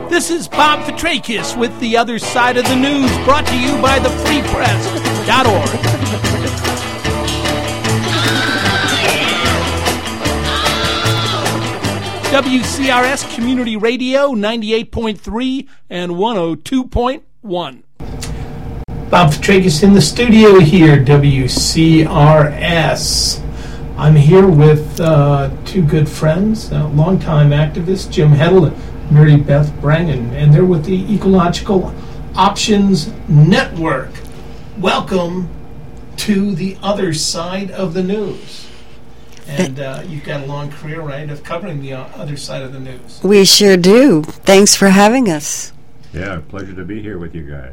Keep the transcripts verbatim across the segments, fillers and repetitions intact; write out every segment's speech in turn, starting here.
This is Bob Petrakis with The Other Side of the News, brought to you by the free press dot org. W C R S Community Radio, ninety-eight point three and one oh two point one. Bob Petrakis in the studio here, W C R S. I'm here with uh, two good friends, uh, longtime activists, Jim Heddle and Mary Beth Brangan, and they're with the Ecological Options Network. Welcome to the other side of the news. And uh, you've got a long career, right, of covering the other side of the news. We sure do. Thanks for having us. Yeah, pleasure to be here with you guys.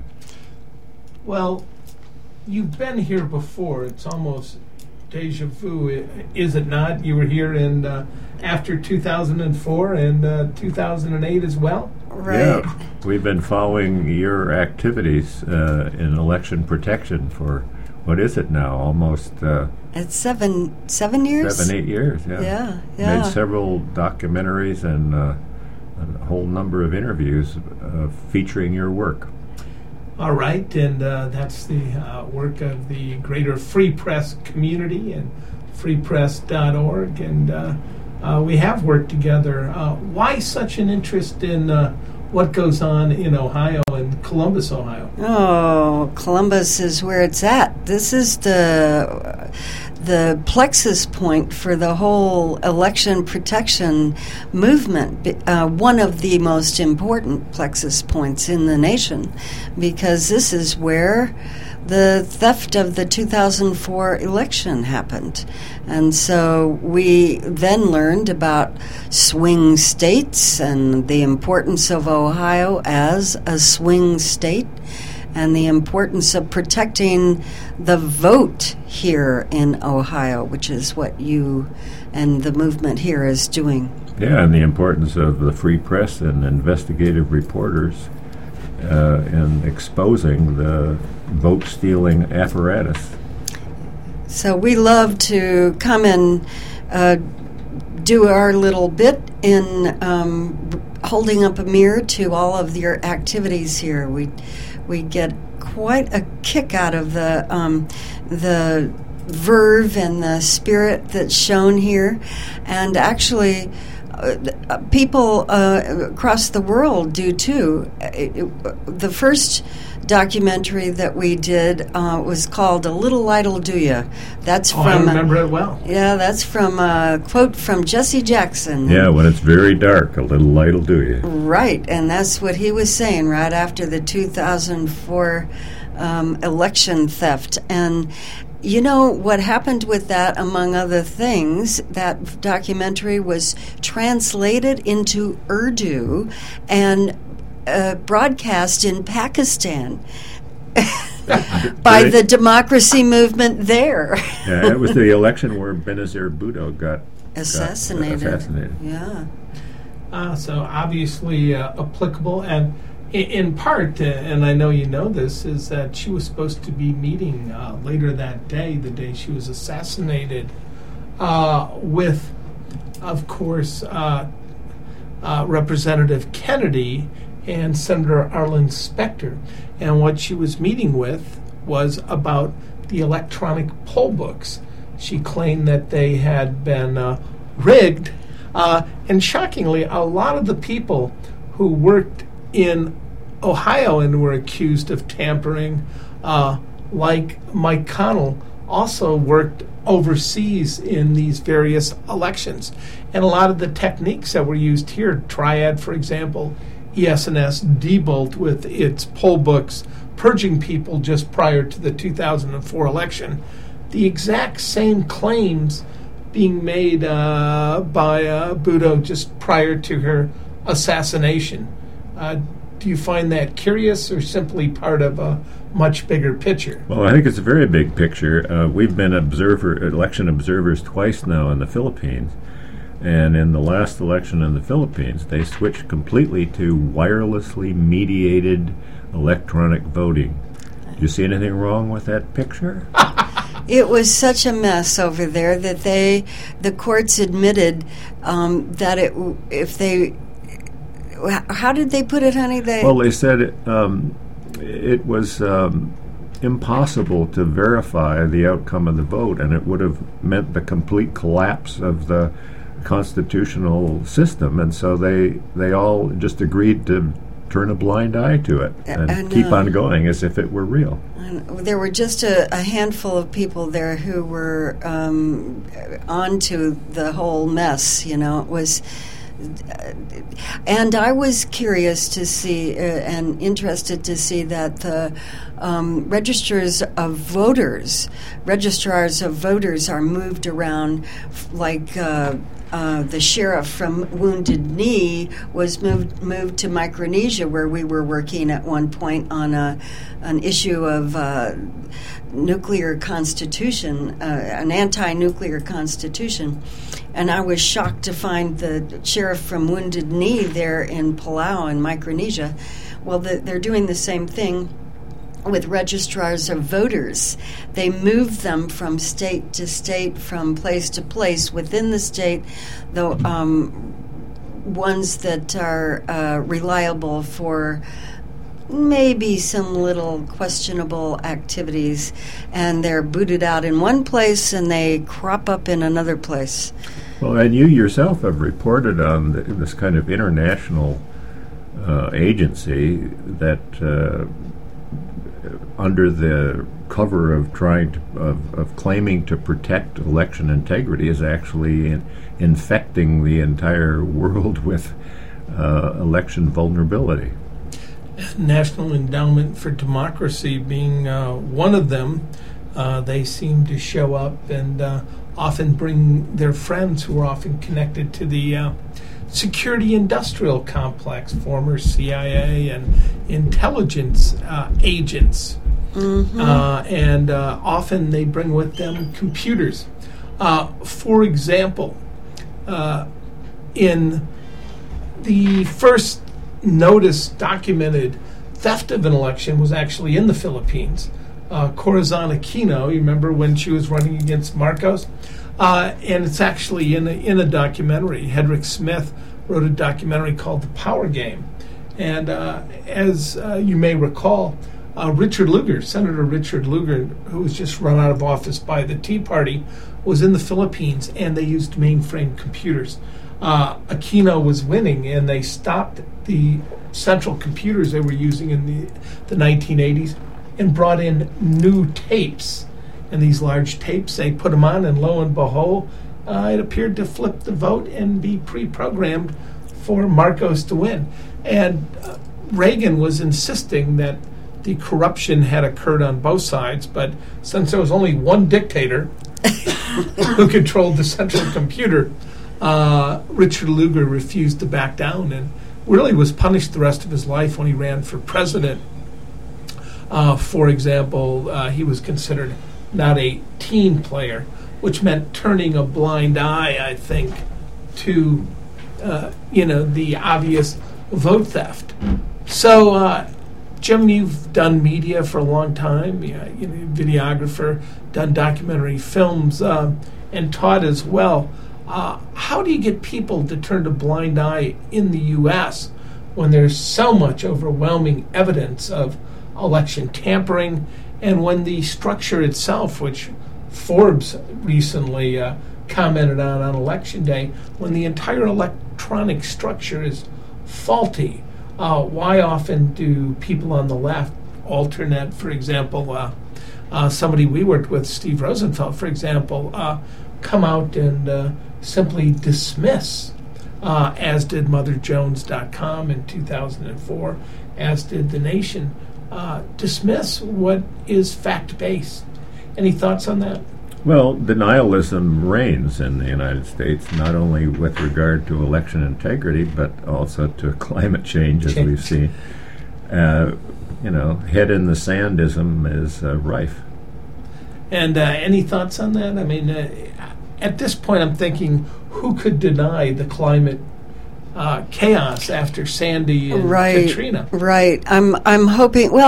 Well, you've been here before. It's almost deja vu, is it not? You were here in uh, after two thousand four and uh, two thousand eight as well? Right. Yeah, we've been following your activities uh, in election protection for, what is it now, almost... Uh, it's seven, seven years? Seven, eight years, yeah. Yeah, yeah. Made several documentaries and uh, a whole number of interviews uh, featuring your work. All right, and uh, that's the uh, work of the greater Free Press community and free press dot org, and uh, uh, we have worked together. Uh, why such an interest in uh, what goes on in Ohio and Columbus, Ohio? Oh, Columbus is where it's at. This is the the plexus point for the whole election protection movement, uh, one of the most important plexus points in the nation, because this is where the theft of the two thousand four election happened. And so we then learned about swing states and the importance of Ohio as a swing state, and the importance of protecting the vote here in Ohio, which is what you and the movement here is doing. Yeah, and the importance of the free press and investigative reporters uh, in exposing the vote-stealing apparatus. So we love to come and uh, do our little bit in um, holding up a mirror to all of your activities here. We we get quite a kick out of the um, the verve and the spirit that's shown here, and actually uh, people uh, across the world do too. It, it, the first documentary that we did uh, was called "A Little Light'll Do Ya." That's oh, from I remember uh, it well. Yeah, that's from a quote from Jesse Jackson. Yeah, when it's very dark, a little light'll do you. Right, and that's what he was saying right after the two thousand four um, election theft. And you know what happened with that, among other things, that documentary was translated into Urdu and Uh, broadcast in Pakistan by the democracy movement there. Yeah, it was the election where Benazir Bhutto got assassinated. Got, uh, assassinated. Yeah. Uh, so obviously uh, applicable, and in, in part, uh, and I know you know this, is that she was supposed to be meeting uh, later that day, the day she was assassinated, uh, with, of course, uh, uh, Representative Kennedy and Senator Arlen Specter. And what she was meeting with was about the electronic poll books. She claimed that they had been uh, rigged. Uh, and shockingly, a lot of the people who worked in Ohio and were accused of tampering, uh, like Mike Connell, also worked overseas in these various elections. And a lot of the techniques that were used here, Triad, for example, E S N S, Diebold with its poll books, purging people just prior to the two thousand four election, the exact same claims being made uh, by uh, Bhutto just prior to her assassination. Uh, do you find that curious or simply part of a much bigger picture? Well, I think it's a very big picture. Uh, we've been observer election observers twice now in the Philippines. And in the last election in the Philippines, they switched completely to wirelessly mediated electronic voting. Do you see anything wrong with that picture? It was such a mess over there that they, the courts admitted um, that it, if they h- how did they put it, honey? They Well, they said it, um, it was um, impossible to verify the outcome of the vote, and it would have meant the complete collapse of the constitutional system. And so they they all just agreed to turn a blind eye to it and, and keep uh, on going as if it were real. And there were just a, a handful of people there who were um, onto the whole mess. You know, it was, uh, and I was curious to see uh, and interested to see that the um, registers of voters, registrars of voters, are moved around f- like. Uh, Uh, the sheriff from Wounded Knee was moved moved to Micronesia, where we were working at one point on a an issue of uh, nuclear constitution, uh, an anti-nuclear constitution, and I was shocked to find the sheriff from Wounded Knee there in Palau in Micronesia. Well, the, they're doing the same thing with registrars of voters. They move them from state to state, from place to place within the state, the um, ones that are uh, reliable for maybe some little questionable activities, and they're booted out in one place and they crop up in another place. Well, and you yourself have reported on the, this kind of international uh, agency that uh, under the cover of trying to, of, of claiming to protect election integrity is actually in, infecting the entire world with uh, election vulnerability. National Endowment for Democracy being uh, one of them. Uh, they seem to show up and uh, often bring their friends who are often connected to the uh, security industrial complex, former C I A and intelligence uh, agents. Mm-hmm. Uh, and uh, often they bring with them computers. Uh, for example, uh, in the first notice documented theft of an election was actually in the Philippines. Uh, Corazon Aquino, you remember when she was running against Marcos? Uh, and it's actually in a, in a documentary. Hedrick Smith wrote a documentary called The Power Game. And uh, as uh, you may recall, uh, Richard Lugar, Senator Richard Lugar, who was just run out of office by the Tea Party, was in the Philippines, and they used mainframe computers. Uh, Aquino was winning, and they stopped the central computers they were using in the, the nineteen eighties and brought in new tapes. And these large tapes, they put them on, and lo and behold, uh, it appeared to flip the vote and be pre-programmed for Marcos to win. And uh, Reagan was insisting that the corruption had occurred on both sides, but since there was only one dictator who controlled the central computer, uh, Richard Lugar refused to back down and really was punished the rest of his life when he ran for president. Uh, for example, uh, he was considered not a team player, which meant turning a blind eye, I think, to uh, you know the obvious vote theft. So, uh, Jim, you've done media for a long time. Yeah, you know, videographer, done documentary films, uh, and taught as well. Uh, how do you get people to turn a blind eye in the U S when there's so much overwhelming evidence of election tampering, and when the structure itself, which Forbes recently uh, commented on on Election Day, when the entire electronic structure is faulty? Uh, why often do people on the left, Alternet, for example, uh, uh, somebody we worked with, Steve Rosenfeld, for example, uh, come out and uh, simply dismiss, uh, as did Mother Jones dot com in two thousand four, as did The Nation, uh, dismiss what is fact-based? Any thoughts on that? Well, denialism reigns in the United States, not only with regard to election integrity, but also to climate change, as change. we've seen. Uh, you know, head in the sandism is uh, rife. And uh, any thoughts on that? I mean, uh, at this point, I'm thinking, who could deny the climate uh, chaos after Sandy and right, Katrina? Right. I'm. I'm hoping. Well, I.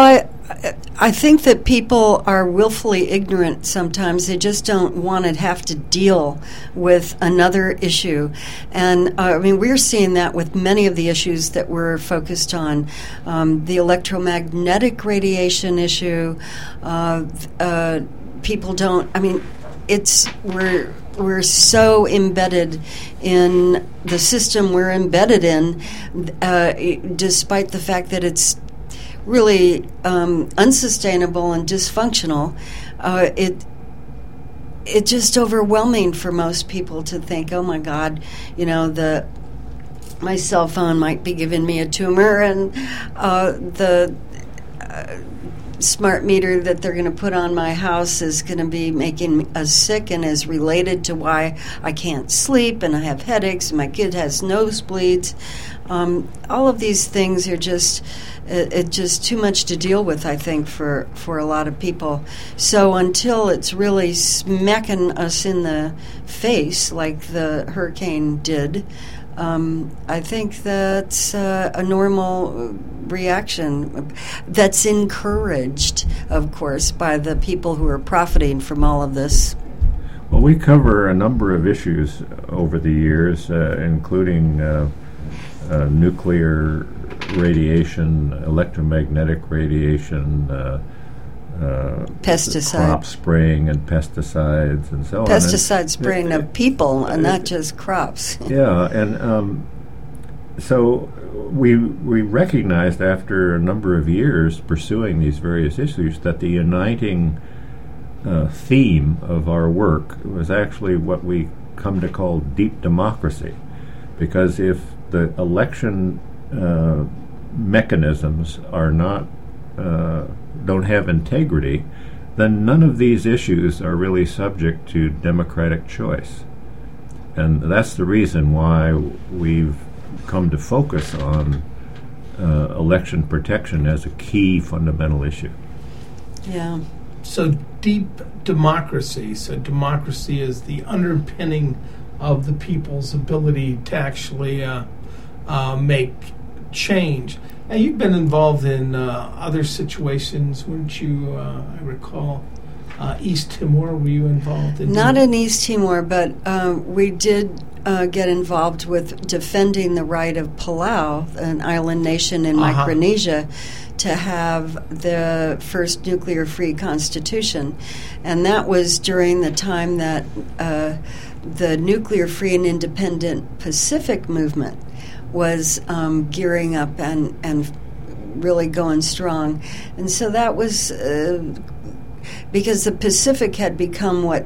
I think that people are willfully ignorant sometimes. They just don't want to have to deal with another issue. And, uh, I mean, we're seeing that with many of the issues that we're focused on. Um, the electromagnetic radiation issue, uh, uh, people don't, I mean, it's, we're, we're so embedded in the system we're embedded in, uh, despite the fact that it's really um, unsustainable and dysfunctional. Uh, it it's just overwhelming for most people to think, oh my God, you know, the my cell phone might be giving me a tumor, and uh, the uh, smart meter that they're going to put on my house is going to be making us sick and is related to why I can't sleep and I have headaches and my kid has nosebleeds. Um, all of these things are just it, it just too much to deal with, I think, for, for a lot of people. So until it's really smacking us in the face like the hurricane did, Um, I think that's uh, a normal reaction that's encouraged, of course, by the people who are profiting from all of this. Well, we cover a number of issues over the years, uh, including uh, uh, nuclear radiation, electromagnetic radiation, uh, Uh, pesticide crop spraying and pesticides and so pesticide on. Pesticide spraying of people and not just crops. Yeah, and um, so we we recognized after a number of years pursuing these various issues that the uniting uh, theme of our work was actually what we come to call deep democracy, because if the election uh, mechanisms are not uh, don't have integrity, then none of these issues are really subject to democratic choice. And that's the reason why we've come to focus on uh, election protection as a key fundamental issue. Yeah. So deep democracy. So democracy is the underpinning of the people's ability to actually uh, uh, make change. Now, you've been involved in uh, other situations, weren't you? Uh, I recall uh, East Timor. Were you involved in? Not in East Timor, but uh, we did uh, get involved with defending the right of Palau, an island nation in uh-huh. Micronesia, to have the first nuclear-free constitution. And that was during the time that uh, the nuclear-free and independent Pacific movement was um, gearing up and, and really going strong. And so that was uh, because the Pacific had become what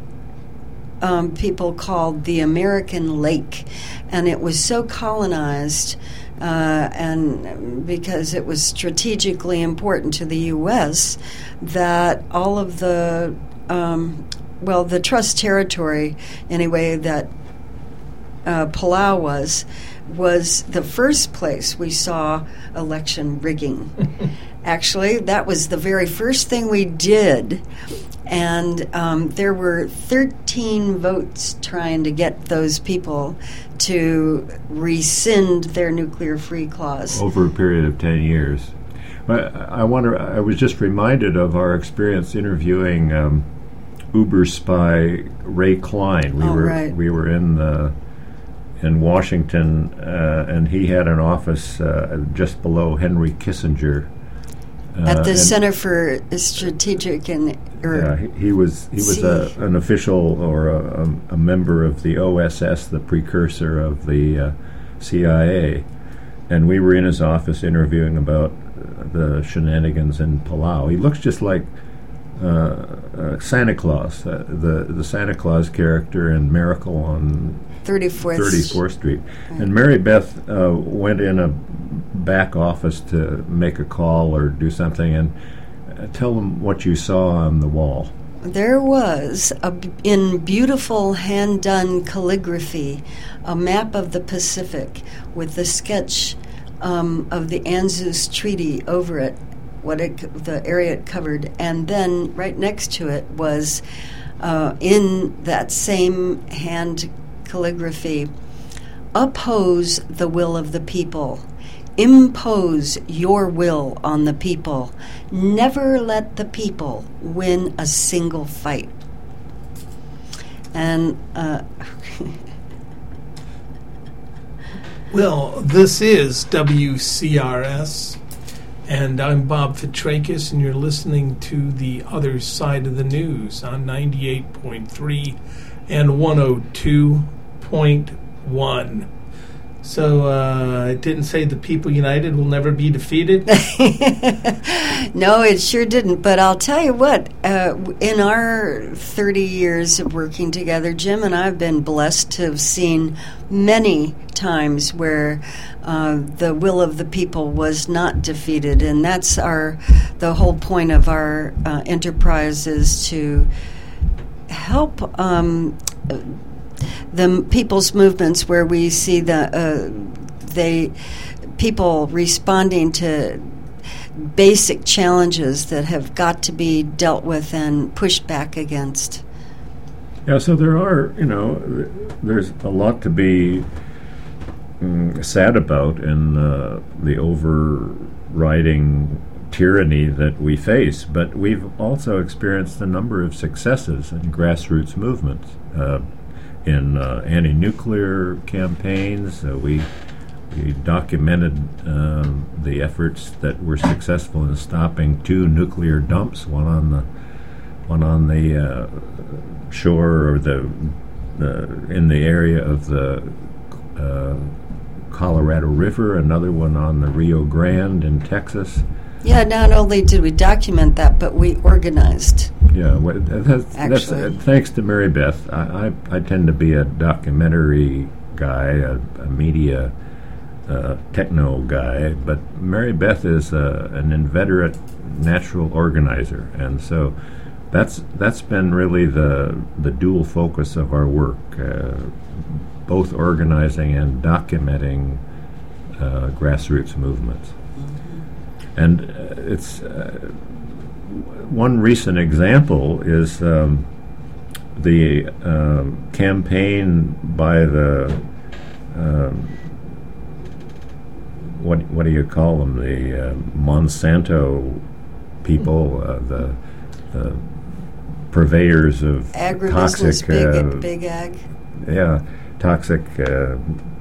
um, people called the American Lake. And it was so colonized, uh, and because it was strategically important to the U S, that all of the, um, well, the trust territory, anyway, that uh, Palau was, was the first place we saw election rigging. Actually, that was the very first thing we did. And um, there were thirteen votes trying to get those people to rescind their nuclear-free clause. Over a period of ten years. I, I wonder, I was just reminded of our experience interviewing um, Uber spy Ray Klein. We oh, were right. We were in the in Washington, uh, and he had an office uh, just below Henry Kissinger. Uh, At the Center for Strategic and... Er, yeah, he, he was he was a, an official or a, a, a member of the O S S, the precursor of the uh, C I A, and we were in his office interviewing about the shenanigans in Palau. He looks just like uh, uh, Santa Claus, uh, the, the Santa Claus character in Miracle on thirty-fourth, thirty-fourth Street. Right. And Mary Beth uh, went in a back office to make a call or do something, and uh, tell them what you saw on the wall. There was, a, in beautiful hand-done calligraphy, a map of the Pacific with the sketch um, of the ANZUS Treaty over it, what it, the area it covered, and then right next to it was, uh, in that same hand calligraphy, oppose the will of the people. impose your will on the people. Never let the people win a single fight. And uh, well, this is W C R S, and I'm Bob Fitrakis, and you're listening to The Other Side of the News on ninety-eight point three and one oh two point one. So uh, it didn't say the people united will never be defeated? No, it sure didn't. But I'll tell you what, uh, in our thirty years of working together, Jim and I have been blessed to have seen many times where uh, the will of the people was not defeated. And that's our the whole point of our uh, enterprise, is to help um, the people's movements where we see the uh, they people responding to basic challenges that have got to be dealt with and pushed back against. Yeah, so there are, you know, there's a lot to be mm, sad about in uh, the overriding tyranny that we face, but we've also experienced a number of successes in grassroots movements. Uh, in uh, anti-nuclear campaigns, uh, we we documented um, the efforts that were successful in stopping two nuclear dumps, one on the one on the uh, shore or the uh, in the area of the uh, Colorado River, another one on the Rio Grande in Texas. Yeah, not only did we document that, but we organized. Yeah, well, that's, that's uh, thanks to Mary Beth. I, I, I tend to be a documentary guy, a, a media uh, techno guy, but Mary Beth is uh, an inveterate natural organizer, and so that's that's been really the the dual focus of our work, uh, both organizing and documenting uh, grassroots movements. And uh, it's uh, one recent example is um, the um, campaign by the um, what what do you call them? The uh, Monsanto people, uh, the, the purveyors of agribusiness, toxic, big, uh, big ag. Yeah, toxic uh,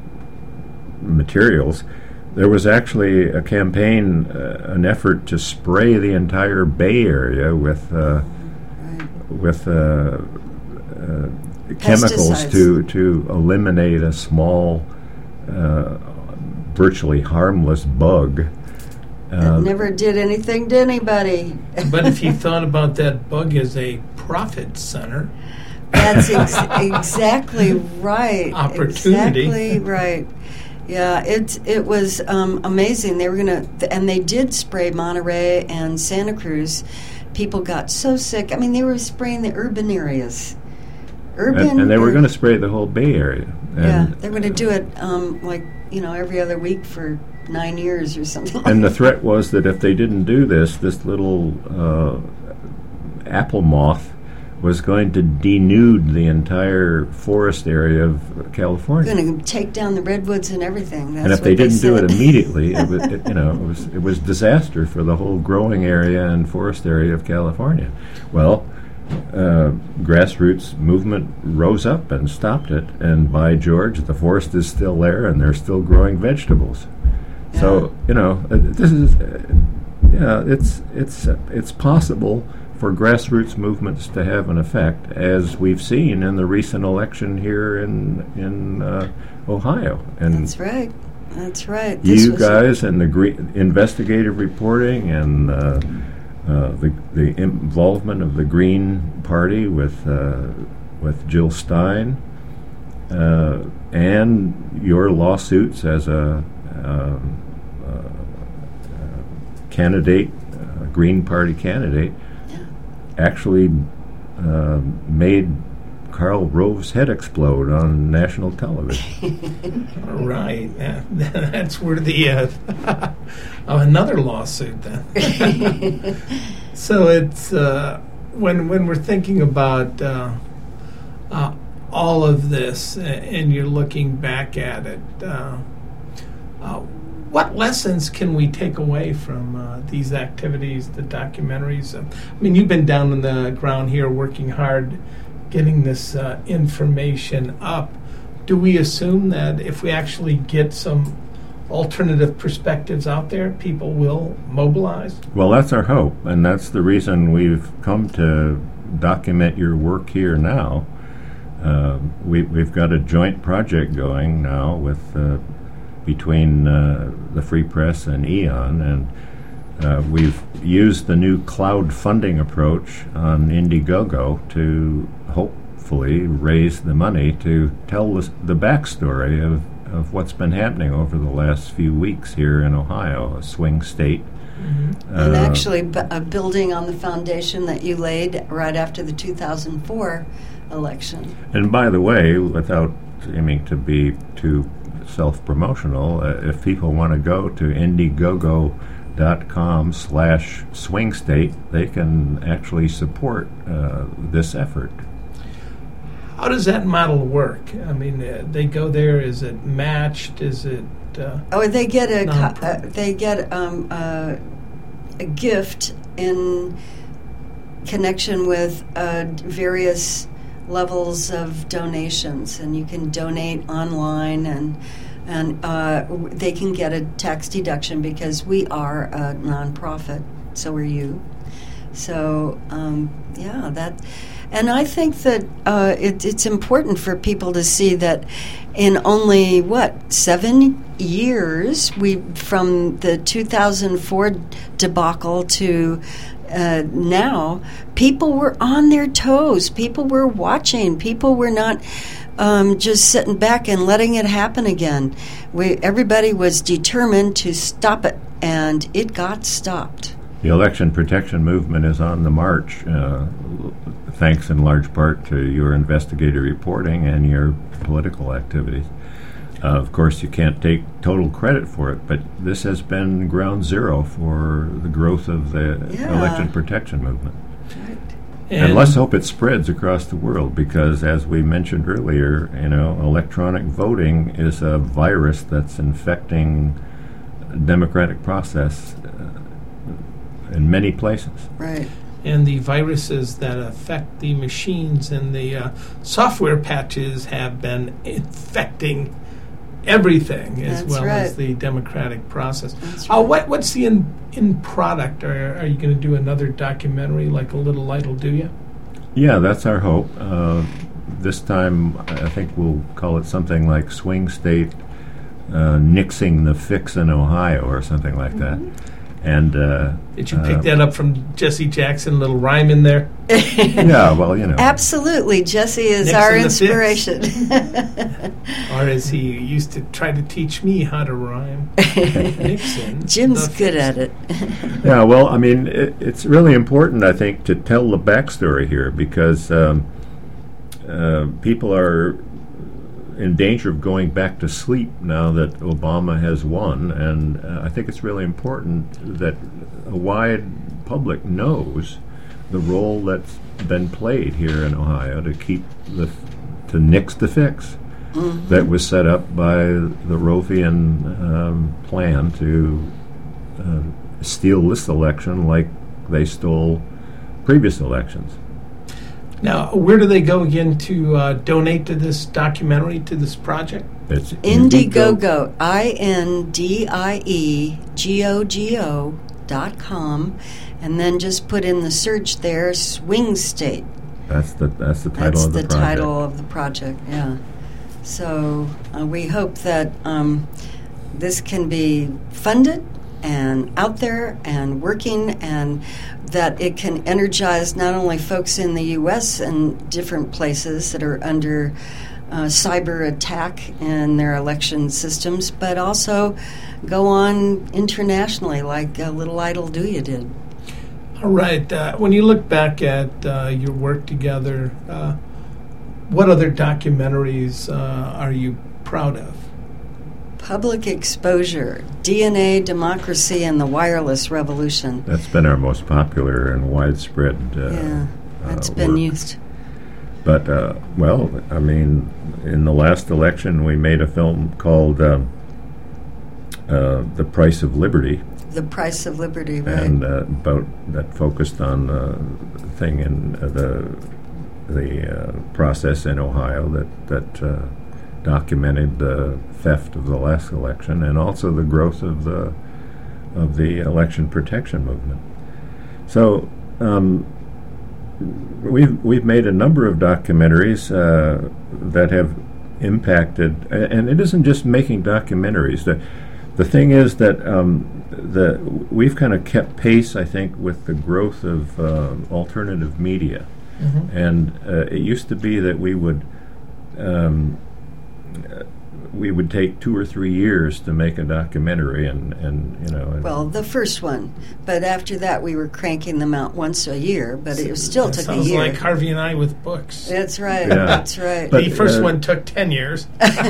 materials. There was actually a campaign, uh, an effort to spray the entire Bay Area with uh, right. with uh, uh, chemicals to to eliminate a small, uh, virtually harmless bug. That Uh, never did anything to anybody. But if you thought about that bug as a profit center, That's ex- exactly right. Opportunity. Exactly right. Yeah, it it was um, amazing. They were gonna, th- and they did spray Monterey and Santa Cruz. People got so sick. I mean, they were spraying the urban areas. Urban, and, and they were ur- going to spray the whole Bay Area. And yeah, they were going to do it um, like you know every other week for nine years or something. And the threat was that if they didn't do this, this little uh, apple moth was going to denude the entire forest area of California. Going to take down the redwoods and everything. That's and if what they didn't said. do it immediately, it was, it, you know, it was it was disaster for the whole growing area and forest area of California. Well, uh, grassroots movement rose up and stopped it, and by George, the forest is still there, and they're still growing vegetables. Yeah. So you know, uh, this is uh, yeah, it's it's uh, it's possible for grassroots movements to have an effect, as we've seen in the recent election here in in uh, Ohio. And That's right. That's right. This you was guys and the gre- investigative reporting and uh, uh, the the involvement of the Green Party with uh, with Jill Stein uh, and your lawsuits as a um, uh, candidate, uh, Green Party candidate, actually uh, made Karl Rove's head explode on national television. right? Yeah, that's where the uh, oh, another lawsuit then. So it's uh, when when we're thinking about uh, uh, all of this, uh, and you're looking back at it. Uh, uh, what lessons can we take away from uh, these activities, the documentaries? Uh, I mean, you've been down on the ground here working hard, getting this uh, information up. Do we assume that if we actually get some alternative perspectives out there, people will mobilize? Well, that's our hope, and that's the reason we've come to document your work here now. Uh, we, we've got a joint project going now with uh, between uh, the Free Press and Eon, and uh, we've used the new cloud funding approach on Indiegogo to hopefully raise the money to tell the, the backstory of, of what's been happening over the last few weeks here in Ohio, a swing state. Mm-hmm. Uh, and actually, b- uh, building on the foundation that you laid right after the two thousand four election. And by the way, without aiming to be too self-promotional, uh, if people want to go to indiegogo dot com slash swing state, they can actually support uh, this effort. How does that model work? I mean, uh, they go there. Is it matched? Is it? Uh, oh, they get a non- co- uh, they get um, uh, a gift in connection with uh, various levels of donations, and you can donate online, and and uh, w- they can get a tax deduction because we are a nonprofit. So are you. So um, yeah, that. And I think that uh, it, it's important for people to see that in only, what, seven years, we from the two thousand four debacle to uh, now, people were on their toes. People were watching. People were not um, just sitting back and letting it happen again. We, everybody was determined to stop it, and it got stopped. The election protection movement is on the march, uh, thanks in large part to your investigative reporting and your political activities. Uh, of course, you can't take total credit for it, but this has been ground zero for the growth of the Yeah. election protection movement. Right. And, and let's hope it spreads across the world, because as we mentioned earlier, you know, electronic voting is a virus that's infecting the democratic process uh, in many places. Right. And the viruses that affect the machines and the uh, software patches have been infecting everything, as That's well right. as the democratic process. That's Uh, right. what what's the in in product? Are, are you going to do another documentary like A Little Light'll Do Ya? Yeah, that's our hope. Uh, this time, I think we'll call it something like Swing State uh, Nixing the Fix in Ohio, or something like that. And uh, Did you pick uh, that up from Jesse Jackson? Little rhyme in there. Yeah, well, you know. Absolutely. Jesse is Nixon our the Fix. inspiration. Or as he used to try to teach me how to rhyme. Nixon. Jim's the good Fix. at it. Yeah, well, I mean, it, it's really important, I think, to tell the backstory here, because um, uh, people are in danger of going back to sleep now that Obama has won, and uh, I think it's really important that a wide public knows the role that's been played here in Ohio to keep the to nix the fix mm-hmm. that was set up by the Rovian um, plan to uh, steal this election like they stole previous elections. Now, where do they go again to uh, donate to this documentary, to this project? It's Indiegogo, I N D I E G O G O dot com, and then just put in the search there, Swing State. That's the that's the title That's of the, the project. title of the project, yeah. So uh, we hope that um, this can be funded and out there and working, and that it can energize not only folks in the U S and different places that are under uh, cyber attack in their election systems, but also go on internationally like uh, Little Idol Do Ya did. All right. Uh, when you look back at uh, your work together, uh, what other documentaries uh, are you proud of? Public Exposure, D N A, Democracy, and the Wireless Revolution. That's been our most popular and widespread uh, Yeah, that's uh, been work. used. But, uh, well, I mean, in the last election, we made a film called um, uh, The Price of Liberty. The Price of Liberty, right? And uh, about that focused on the thing in uh, the the uh, process in Ohio that that uh, documented the theft of the last election, and also the growth of the of the election protection movement. So um, we've we've made a number of documentaries uh, that have impacted, and it isn't just making documentaries. The the thing is that um, the we've kind of kept pace, I think, with the growth of uh, alternative media. Mm-hmm. And uh, it used to be that we would um, uh, we would take two or three years to make a documentary, and, and you know. And well, the first one, but after that, we were cranking them out once a year. But it was still that took a sounds year. Like Harvey and I with books. That's right. Yeah. That's right. But the first uh, one took ten years.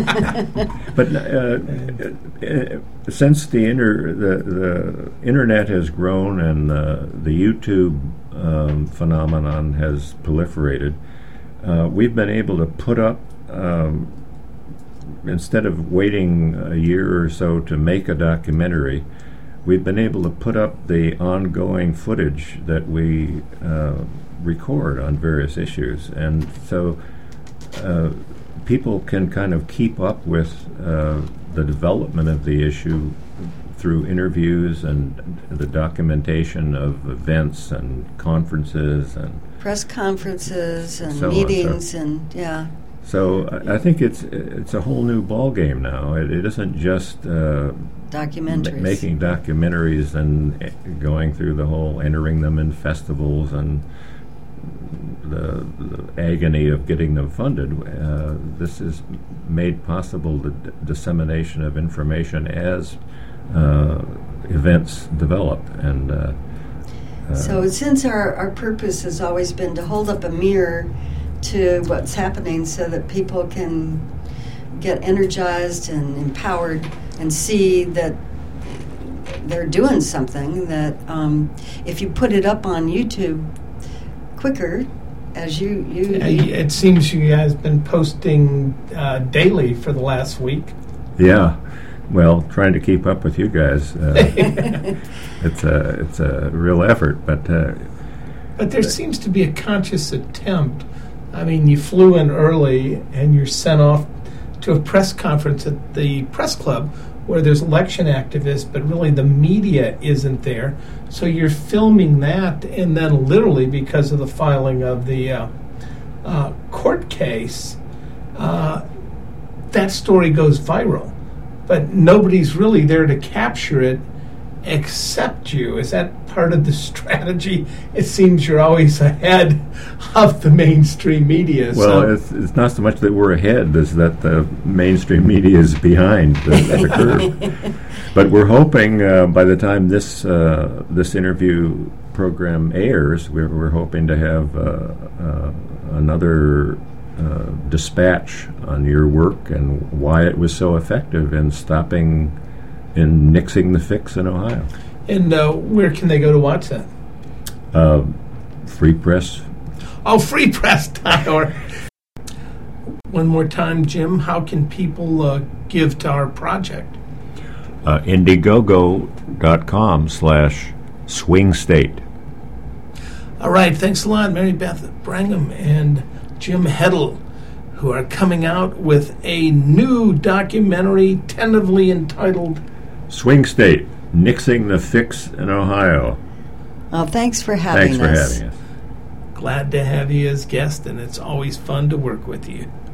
But uh, uh, since the inter the, the internet has grown and uh, the YouTube um, phenomenon has proliferated, uh, we've been able to put up. Um, Instead of waiting a year or so to make a documentary, we've been able to put up the ongoing footage that we uh, record on various issues. And so uh, people can kind of keep up with uh, the development of the issue through interviews and the documentation of events and conferences and press conferences and so meetings on, so. and yeah. So I, I think it's it's a whole new ball game now. It, it isn't just uh, documentaries, ma- making documentaries and uh, going through the whole entering them in festivals and the, the agony of getting them funded. Uh, this is made possible the d- dissemination of information as uh, events develop. And uh, uh, so since our, our purpose has always been to hold up a mirror to what's happening so that people can get energized and empowered and see that they're doing something, that um, if you put it up on YouTube quicker, as you... you, Uh, you it seems you guys have been posting uh, daily for the last week. Yeah. Well, trying to keep up with you guys, uh, it's a it's a real effort, but... Uh, but there seems to be a conscious attempt. I mean, you flew in early and you're sent off to a press conference at the press club where there's election activists, but really the media isn't there. So you're filming that, and then literally because of the filing of the uh, uh, court case, uh, that story goes viral. But nobody's really there to capture it except you. Is that part of the strategy? It seems you're always ahead of the mainstream media. Well, so. it's, it's not so much that we're ahead as that the mainstream media is behind the, the curve. But we're hoping uh, by the time this uh, this interview program airs, we're, we're hoping to have uh, uh, another uh, dispatch on your work and why it was so effective in stopping in nixing the fix in Ohio. And uh, where can they go to watch that? Uh, Free Press. Oh, free press dot org. One more time, Jim, how can people uh, give to our project? Uh, Indiegogo dot com slash swing state. All right, thanks a lot, Mary Beth Brangham and Jim Heddle, who are coming out with a new documentary tentatively entitled Swing State, Nixing the Fix in Ohio. well, thanks for having Thanks for us. having us. Glad to have you as guest, and it's always fun to work with you.